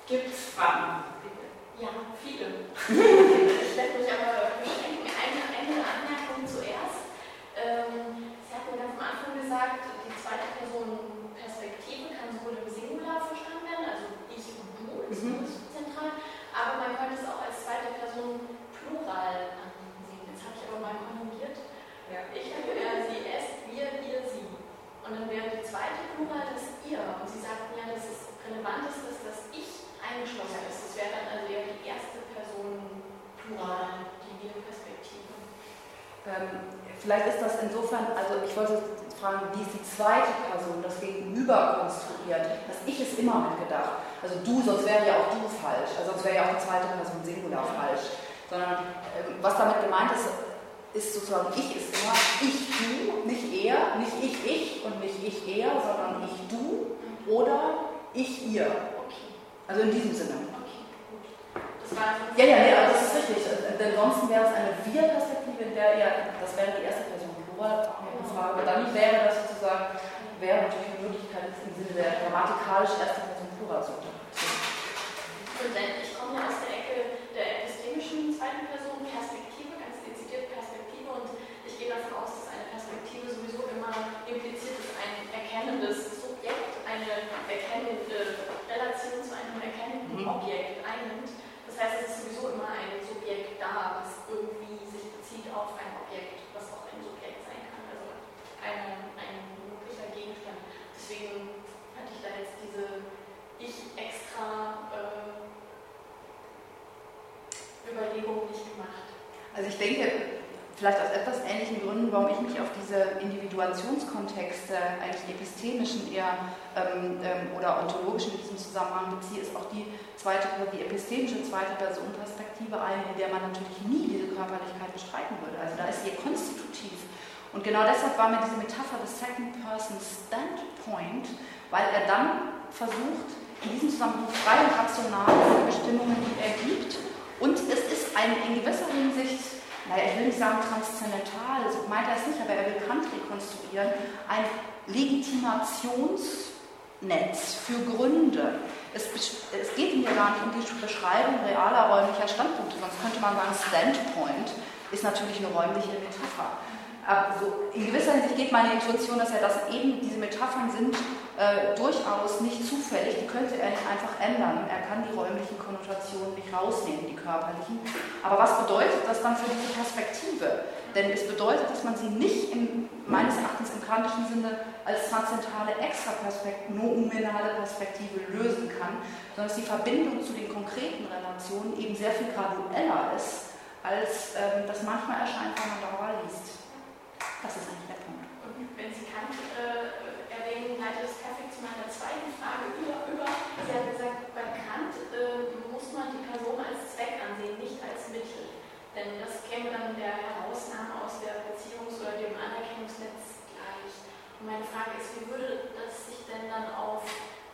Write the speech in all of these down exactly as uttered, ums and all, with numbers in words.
Gibt es Fragen? Ja, viele. Ich werde mich aber beschränken. Eine, eine Anmerkung zuerst. Ähm, Sie hatten ganz am Anfang gesagt, die zweite Person Perspektive kann sowohl im Singular verstanden werden, also ich und du ist Mhm. das zentral, aber man könnte es auch als zweite Person Plural ansehen. Jetzt habe ich aber mal konjugiert. Ja. Ich, er, sie, es, wir, ihr, sie. Und dann wäre die zweite Plural das ihr. Und Sie sagten ja, dass es relevant ist, dass das ich eingeschlossen ist. Das wäre dann also eher die erste Person Plural, die Wir-Perspektive. Ähm, vielleicht ist das insofern, also ich wollte fragen, wie ist die zweite Person das Gegenüber konstruiert? Das Ich ist immer mitgedacht. Also du, sonst wäre ja auch du falsch. Also sonst wäre ja auch die zweite Person Singular falsch. Sondern ähm, was damit gemeint ist, ist sozusagen Ich ist immer ich, du, nicht er, nicht ich, ich und nicht ich, er, sondern ich, du oder ich, ihr. Okay. Also in diesem Sinne. Okay, gut. Das war also Ja, ja, nee, also das ist richtig. Denn ansonsten wäre es eine Wir-Perspektive, in der ja, das wäre die erste Person Plural, auch eine Frage. Aber dann wäre das sozusagen, wäre natürlich eine Möglichkeit, das im Sinne der grammatikalisch erste Person Plural zu interpretieren. Und denn ich komme ja aus der Ecke der epistemischen zweiten Person Perspektive, ganz dezidiert Perspektive, und ich gehe davon aus, dass eine Perspektive sowieso immer impliziert ist, ein erkennendes Subjekt, eine erkennende Relation zu einem erkennenden Mhm. Objekt einnimmt. Das heißt, es ist sowieso immer ein Subjekt da, was irgendwie sich bezieht auf ein Objekt, was auch ein Subjekt sein kann, also eine, ein möglicher Gegenstand. Deswegen hatte ich da jetzt diese ich extra äh, Überlegung nicht gemacht. Also ich denke, vielleicht aus etwas ähnlichen Gründen, warum ich mich auf diese Individuationskontexte, eigentlich epistemischen eher ähm, ähm, oder ontologischen in diesem Zusammenhang beziehe, ist auch die zweite, die epistemische zweite Personenperspektive eine, in der man natürlich nie diese Körperlichkeit bestreiten würde. Also da ist sie konstitutiv. Und genau deshalb war mir diese Metapher des Second Person Standpoint, weil er dann versucht, in diesem Zusammenhang frei und rational die Bestimmungen, die er gibt. Und es ist ein in gewisser Hinsicht, naja, ich will nicht sagen transzendental, so meint er es nicht, aber er will Kant rekonstruieren, ein Legitimationsnetz für Gründe. Es, es geht mir gar nicht um die Beschreibung realer räumlicher Standpunkte, sonst könnte man sagen, Standpoint ist natürlich eine räumliche Metapher. Also in gewisser Hinsicht geht meine Intuition, dass er das eben, diese Metaphern sind äh, durchaus nicht zufällig, die könnte er nicht einfach ändern. Er kann die räumlichen Konnotationen nicht rausnehmen, die körperlichen. Aber was bedeutet das dann für diese Perspektive? Denn es bedeutet, dass man sie nicht im, meines Erachtens im kantischen Sinne als transzendentale Extraperspektive, nominale Perspektive lösen kann, sondern dass die Verbindung zu den konkreten Relationen eben sehr viel gradueller ist, als ähm, das manchmal erscheint, wenn man darüber liest. Das ist eigentlich der Punkt. Und wenn Sie Kant äh, erwähnen, leitet das perfekt zu meiner zweiten Frage über. über. Sie haben gesagt, bei Kant äh, muss man die Person als Zweck ansehen, nicht als Mittel. Denn das käme dann der Herausnahme aus der Beziehungs- oder dem Anerkennungsnetz gleich. Und meine Frage ist, wie würde das sich denn dann auf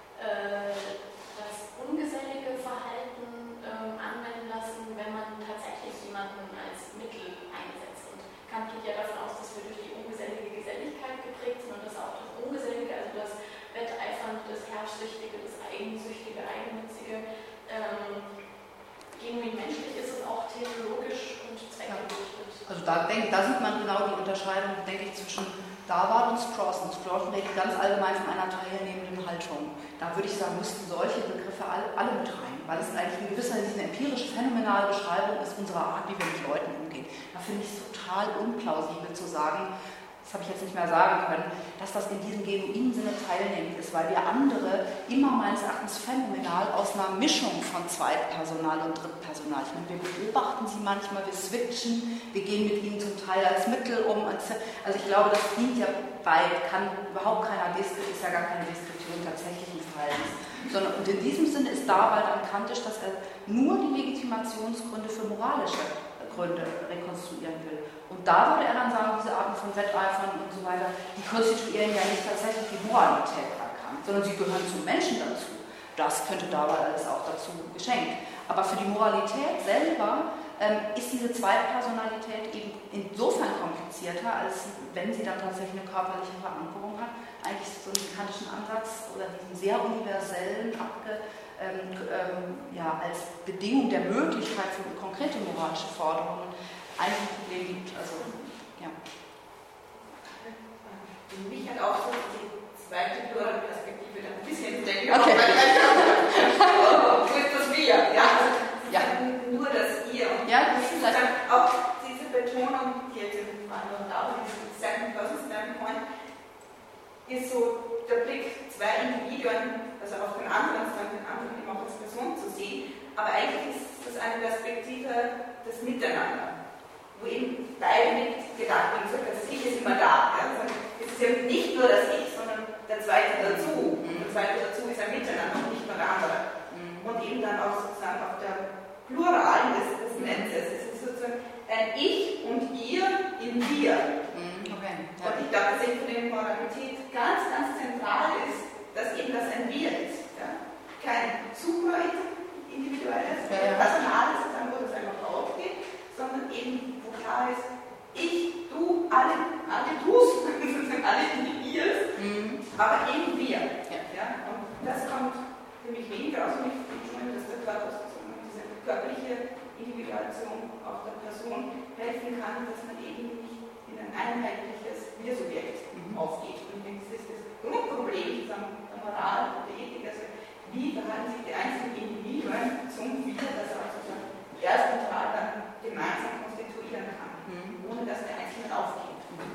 äh, das ungesellige Verhalten äh, anwenden lassen, wenn man tatsächlich jemanden als Mittel einsetzt? Und Kant geht ja davon aus, dass wir durch die ungesellige Geselligkeit geprägt sind und dass auch das Ungesellige, also das Wetteifern, das Herrschsüchtige, das Eigensüchtige, Eigennützige, ähm, genuin menschlich ist es auch theologisch und zweckgerichtet. Also da, denk, da sieht man genau die Unterscheidung, denke ich, zwischen Darwin und Strawson. Strawson redet ganz allgemein von einer teilnehmenden Haltung. Da würde ich sagen, müssten solche Begriffe alle, alle mit rein, weil es eigentlich in gewisser Hinsicht eine empirische, phänomenale Beschreibung ist unserer Art, wie wir mit Leuten umgehen. Da finde ich es total unplausibel zu sagen, das habe ich jetzt nicht mehr sagen können, dass das in diesem genuinen Sinne teilnehmend ist, weil wir andere immer meines Erachtens phänomenal aus einer Mischung von Zweitpersonal und Drittpersonal. Ich meine, wir beobachten sie manchmal, wir switchen, wir gehen mit ihnen zum Teil als Mittel um. Also ich glaube, das dient ja bei, kann überhaupt keiner Deskription, ist ja gar keine Deskription tatsächlichen Verhaltens. Sondern, und in diesem Sinne ist dabei dann kantisch, dass er nur die Legitimationsgründe für moralische Gründe rekonstruieren will. Und da würde er dann sagen, diese Arten von Wetteifern und so weiter, die konstituieren ja nicht tatsächlich die Moralität bei Kant, sondern sie gehören zum Menschen dazu. Das könnte dabei alles auch dazu geschenkt. Aber für die Moralität selber ähm, ist diese Zweitpersonalität eben insofern komplizierter, als wenn sie dann tatsächlich eine körperliche Verankerung hat, eigentlich so einen kantischen Ansatz oder diesen sehr universellen, abge, ähm, ähm, ja, als Bedingung der Möglichkeit für konkrete moralische Forderungen eigentlich ein Problem gibt. Also, ja. Mich hat auch so die zweite Pluralperspektive dann ein bisschen denken. Okay. Wo ist das Wir? Ja, also ja. Nur das Ihr. Und ja, das ist dann auch diese Betonung, die jetzt im anderen Dauer, diese Second Person Standpoint, ist so der Blick zwei Individuen, also auf den anderen, also den anderen eben auch als Person zu sehen, aber eigentlich ist das eine Perspektive des Miteinander, wo eben beide mit gedacht werden. Das Ich ist immer da. Ja? Also es ist eben nicht nur das Ich, sondern der Zweite dazu. Und der Zweite dazu ist ein Miteinander und nicht nur der andere. Und eben dann auch sozusagen auf der Pluralen des, des Netzes. Es ist sozusagen ein Ich und Ihr in Wir. Okay. Ja. Und ich glaube, dass eben für die Moralität ganz, ganz zentral ist, dass eben das ein Wir ist. Ja? Kein superindividuelles, ja, ja. personales, wo das einfach aufgeht, sondern eben, wo klar ist, ich, du, alle, alle du's, alle Irs, mhm. aber eben wir. Ja. Ja? Und das kommt für mich weniger aus, und ich finde schon, dass der Körper sozusagen diese körperliche Individuation auch der Person helfen kann, dass man eben nicht in ein einheitliches Wir-Subjekt mhm. aufgeht. Und ich denke, das ist das Grundproblem der Moral und der Ethik. Also, wie verhalten sich die einzelnen Individuen zum Wir, das auch sozusagen erst und dann gemeinsam konstituieren kann, mhm. ohne dass der Einzelne aufgeht.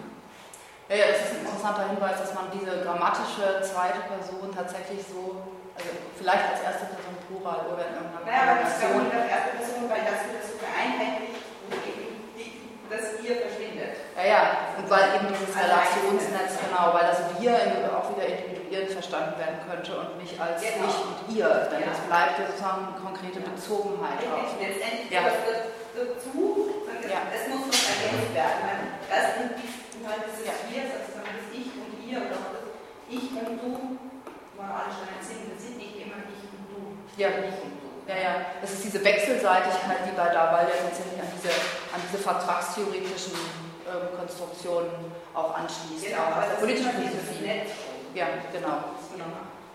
Ja, ja, das ist ein interessanter Hinweis, dass man diese grammatische zweite Person tatsächlich so, also vielleicht als erste Person Plural oder in irgendeiner naja, aber das ist ja nicht als erste Person, weil das wieder so vereinheitlicht und eben die, das Wir verschwindet. Ja, ja, und weil eben dieses Relationsnetz, genau, weil das Wir auch wieder individuiert verstanden werden könnte und nicht als genau. Ich und Ihr, denn ja. es bleibt ja sozusagen eine konkrete Bezogenheit auch. Letztendlich ja. gehört dazu, ja. es muss noch ergänzt werden. Das sind dieses ja. Wir, sozusagen das Ich und Ihr oder auch das Ich und Du, moralisch ein Sinn, das sind nicht immer Ich und Du. Ja, ich und Du. Ja, ja, das ist diese Wechselseitigkeit, die bei Dabei ja tatsächlich an diese, an diese vertragstheoretischen ähm, Konstruktionen auch anschließt, genau, auch aus der politischen Philosophie. Ja, genau. genau.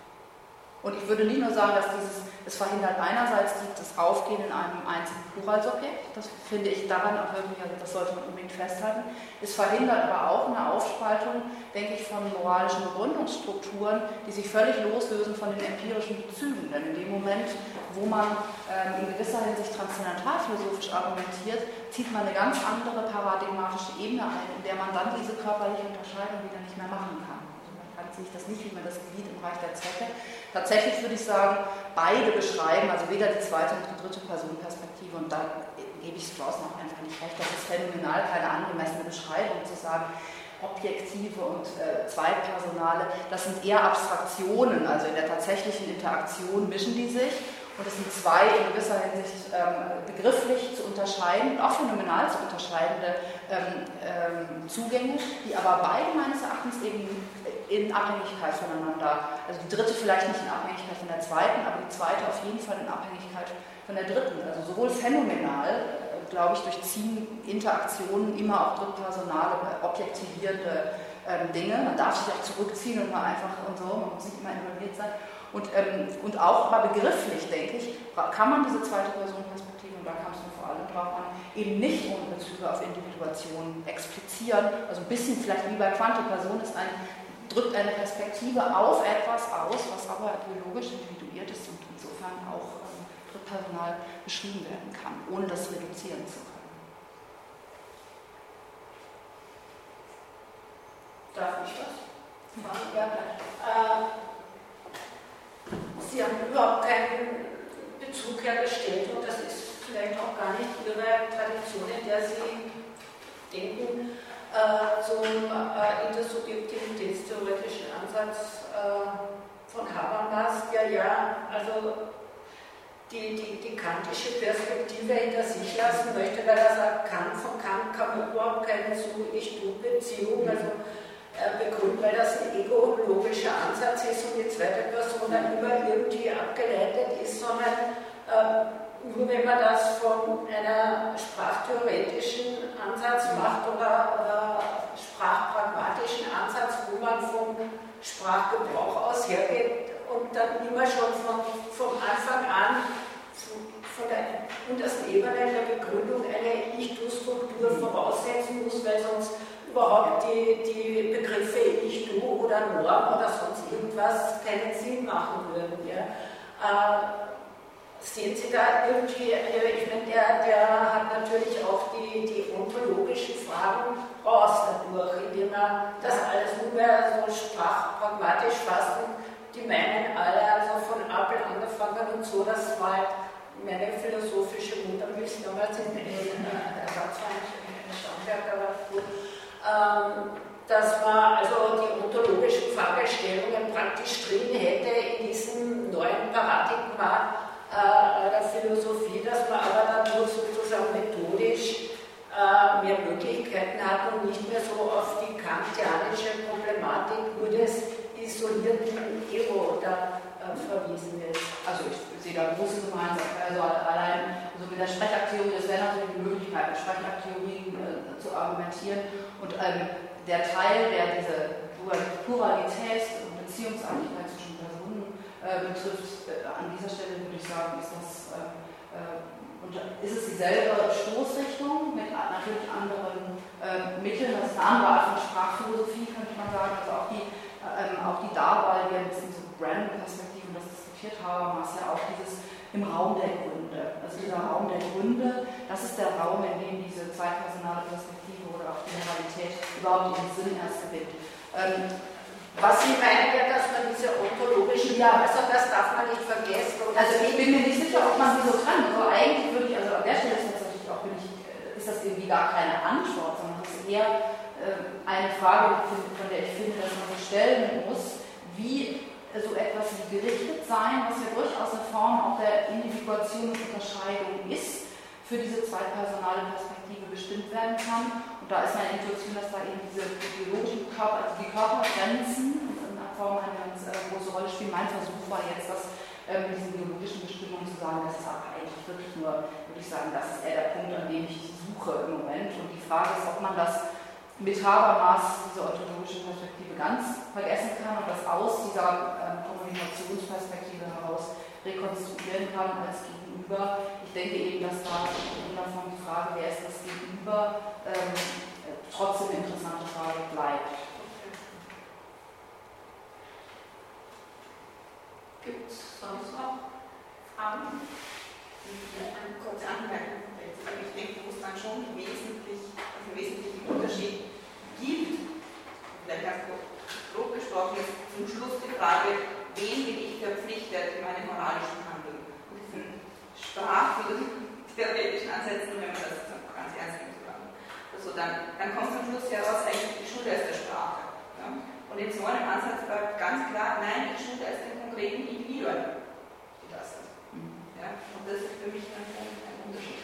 Und ich würde nicht nur sagen, dass dieses, es verhindert einerseits das Aufgehen in einem einzigen Pluralsubjekt, das finde ich daran auch wirklich, also das sollte man unbedingt festhalten. Es verhindert aber auch eine Aufspaltung, denke ich, von moralischen Begründungsstrukturen, die sich völlig loslösen von den empirischen Bezügen. Denn in dem Moment, wo man ähm, in gewisser Hinsicht transzendentalphilosophisch argumentiert, zieht man eine ganz andere paradigmatische Ebene ein, in der man dann diese körperliche Unterscheidung wieder nicht mehr machen kann. Sehe ich das nicht, wie man das sieht im Reich der Zwecke. Tatsächlich würde ich sagen, beide beschreiben, also weder die zweite noch die dritte Personenperspektive, und da gebe ich Strawson auch einfach nicht recht, das ist phänomenal keine angemessene Beschreibung zu sagen, objektive und äh, zweitpersonale, das sind eher Abstraktionen, also in der tatsächlichen Interaktion mischen die sich. Und es sind zwei in gewisser Hinsicht ähm, begrifflich zu unterscheiden und auch phänomenal zu unterscheidende ähm, ähm, Zugänge, die aber beide meines Erachtens eben in Abhängigkeit voneinander, also die dritte vielleicht nicht in Abhängigkeit von der zweiten, aber die zweite auf jeden Fall in Abhängigkeit von der dritten. Also sowohl phänomenal, äh, glaube ich, durchziehen Interaktionen immer auch drittpersonale, objektivierende ähm, Dinge. Man darf sich auch zurückziehen und mal einfach und so, man muss nicht immer involviert sein. Und, ähm, und auch aber begrifflich, denke ich, kann man diese zweite Personenperspektive, und da kam es mir vor allem drauf an, eben nicht ohne Bezüge auf Individuation explizieren. Also ein bisschen vielleicht wie bei Quante, Person ist ein, drückt eine Perspektive auf etwas aus, was aber biologisch individuiert ist und insofern auch ähm, drittpersonal beschrieben werden kann, ohne das reduzieren zu können. Darf ich was? Ja, äh, Sie haben überhaupt keinen Bezug hergestellt und das ist vielleicht auch gar nicht Ihre Tradition, in der Sie denken, äh, zum äh, intersubjektivitätstheoretischen Ansatz äh, von Habermas, der ja also die, die, die kantische Perspektive hinter sich lassen möchte, weil er sagt, Kant, von Kant kann man überhaupt keine So-Ich-Du-Beziehung, also begründet, weil das ein ego-logischer Ansatz ist und die zweite Person dann immer irgendwie abgeleitet ist, sondern äh, nur wenn man das von einer sprachtheoretischen Ansatz macht oder, oder sprachpragmatischen Ansatz, wo man vom Sprachgebrauch aus hergeht und dann immer schon von, vom Anfang an von der untersten Ebene der Begründung eine Ich-Du-Struktur voraussetzen muss, weil sonst überhaupt die, die Begriffe Ich-Du oder Norm oder sonst irgendwas keinen Sinn machen würden. Ja. Äh, sehen Sie da irgendwie, ich meine, der, der hat natürlich auch die, die ontologischen Fragen raus dadurch, indem er das alles nur mehr so sprachpragmatisch fasst und die meinen alle, also von Abel angefangen und so, das war halt meine philosophische Muttermilch damals in der Ersatzverein Stamberg, aber gut, ähm, dass man also die ontologischen Fragestellungen praktisch drin hätte in diesem neuen Paradigma äh, der Philosophie, dass man aber dadurch sozusagen methodisch äh, mehr Möglichkeiten hat und nicht mehr so auf die kantianische Problematik nur des isolierten Ego da äh, verwiesen wird. Also ich sehe da große Gemeinsamkeit. Also allein also mit der Sprechakttheorie, das wäre natürlich die Möglichkeit, mit Sprechakttheorien äh, zu argumentieren. Und ähm, der Teil, der diese Pluralität und Beziehungsartigkeit zwischen Personen äh, betrifft, äh, an dieser Stelle würde ich sagen, ist das äh, äh, und ist es dieselbe Stoßrichtung mit natürlich anderen äh, Mitteln, das ist eine andere Art von Sprachphilosophie, könnte man sagen. Also auch die, ähm, auch die Darwahl, die ein bisschen so Brandon-Perspektive, das diskutiert haben, ist ja auch dieses im Raum der Gründe. Also dieser Raum der Gründe, das ist der Raum, in dem diese zweipersonale Perspektive oder auch Generalität überhaupt ihren Sinn erst gewinnt. Ähm, Was Sie meinen ja, dass man diese ontologischen, ja, also das darf man nicht vergessen. Also ich bin mir nicht sicher, ob man die so kann. Also eigentlich würde ich, also an der Stelle ist tatsächlich auch, bin ich, ist das irgendwie gar keine Antwort, sondern es ist eher äh, eine Frage, von der ich finde, dass man sich stellen muss, wie so etwas wie gerichtet sein, was ja durchaus eine Form auch der Individuation und Unterscheidung ist, für diese zweipersonale Perspektive bestimmt werden kann. Und da ist meine Intuition, dass da eben diese biologischen Körper, also die Körpergrenzen in einer Form eine ganz äh, große Rolle spielen. Mein Versuch war jetzt, das äh, mit diesen biologischen Bestimmungen zu sagen, das ist aber eigentlich wirklich nur, würde ich sagen, das ist eher der Punkt, an dem ich suche im Moment. Und die Frage ist, ob man das mit Habermas, diese ontologische Perspektive, ganz vergessen kann und das aus dieser ähm, Kommunikationsperspektive heraus rekonstruieren kann als Gegenüber. Ich denke eben, dass da in der Form die Frage, wer ist das Gegenüber, ähm, trotzdem eine interessante Frage bleibt. Gibt es sonst noch Fragen? Eine kurze Anmerkung. Ich denke, wo es dann schon wesentlich, also einen wesentlichen Unterschied gibt, vielleicht ganz grob gesprochen, ist zum Schluss die Frage, wen bin ich verpflichtet in meinem moralischen Handeln. Und diesen sprachtheoretischen Ansätzen, wenn man das ganz ernst nimmt, also dann, dann kommt zum Schluss heraus, eigentlich die Schuld aus der Sprache. Ja? Und in so einem Ansatz war ganz klar, nein, die Schuld aus den konkreten Individuen, die da sind. Ja? Und das ist für mich dann ein Unterschied.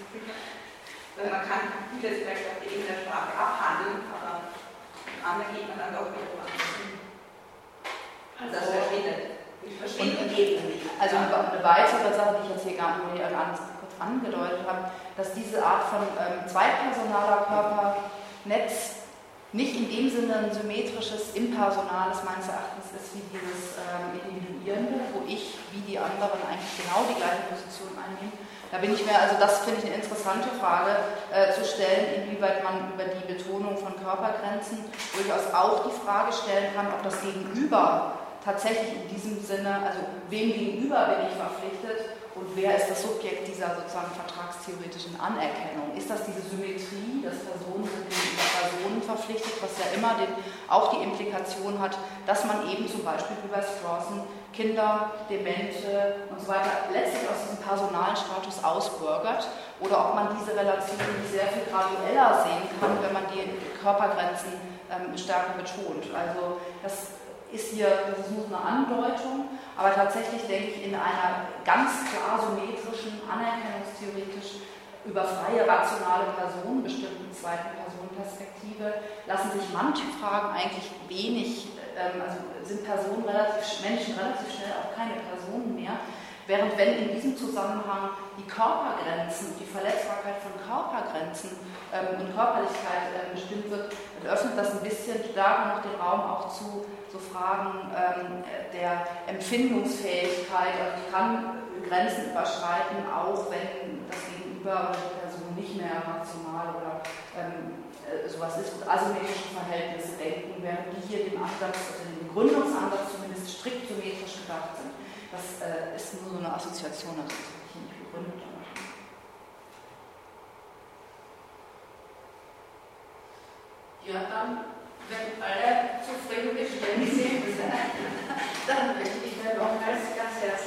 Weil man kann vieles vielleicht auf der Ebene der Sprache abhandeln, aber am anderen geht man dann doch wieder woanders hin. Also das verschwindet. Und Ebene. Also eine weitere Sache, die ich jetzt hier gar nicht ganz kurz angedeutet habe, dass diese Art von ähm, zweipersonaler Körpernetz nicht in dem Sinne ein symmetrisches, impersonales meines Erachtens ist wie dieses ähm, Individuierende, wo ich wie die anderen eigentlich genau die gleiche Position einnehmen. Da bin ich mir, also das finde ich eine interessante Frage äh, zu stellen, inwieweit man über die Betonung von Körpergrenzen durchaus auch die Frage stellen kann, ob das Gegenüber tatsächlich in diesem Sinne, also wem gegenüber bin ich verpflichtet und wer ist das Subjekt dieser sozusagen vertragstheoretischen Anerkennung? Ist das diese Symmetrie, dass Personen sind gegenüber Personen verpflichtet, was ja immer den, auch die Implikation hat, dass man eben zum Beispiel wie bei Strawson Kinder, Demente und so weiter letztlich aus diesem personalen Status ausbürgert oder ob man diese Relation sehr viel gradueller sehen kann, wenn man die Körpergrenzen ähm, stärker betont. Also das ist hier, das ist nur eine Andeutung, aber tatsächlich denke ich in einer ganz klar symmetrischen, anerkennungstheoretisch über freie, rationale Personen, bestimmten zweiten Personenperspektive, lassen sich manche Fragen eigentlich wenig, ähm, also sind Personen relativ, Menschen relativ schnell auch keine Personen mehr, Während wenn in diesem Zusammenhang die Körpergrenzen, die Verletzbarkeit von Körpergrenzen ähm, und Körperlichkeit ähm, bestimmt wird, dann öffnet das ein bisschen stärker noch den Raum auch zu so Fragen ähm, der Empfindungsfähigkeit. Also ich kann Grenzen überschreiten, auch wenn das Gegenüber die Person nicht mehr rational oder ähm, sowas ist, und asymmetrische Verhältnisse denken, während die hier dem Ansatz, also dem Begründungsansatz zumindest strikt symmetrisch gedacht sind. Das äh, ist nur so eine Assoziation, also das habe ich hier nicht begründet. Ja, dann, wenn alle zufriedengestellt sind, dann möchte ich mir nochmals ganz herzlich